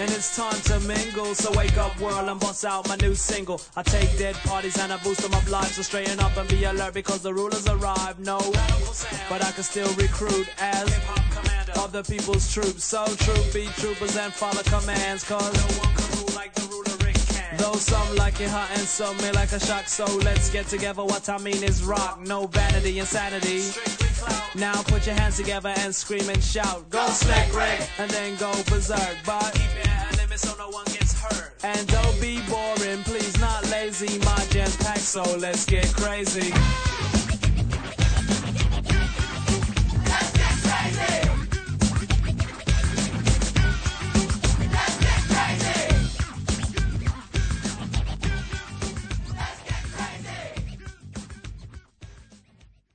and it's time to mingle. So wake up world and bust out my new single. I take dead parties and I boost them up live. So straighten up and be alert because the rulers arrive. No, but I can still recruit as of the people's troops. So troop be troopers and follow commands, cause no one can rule like the ruler Rick can. Though some like it hot and some may like a shock. So let's get together, what I mean is rock. No vanity, insanity. Now put your hands together and scream and shout. Go Snake Rick and then go berserk. But keep it at a limit so no one gets hurt. And don't be boring, please, not lazy. My jam's packed, so let's get crazy.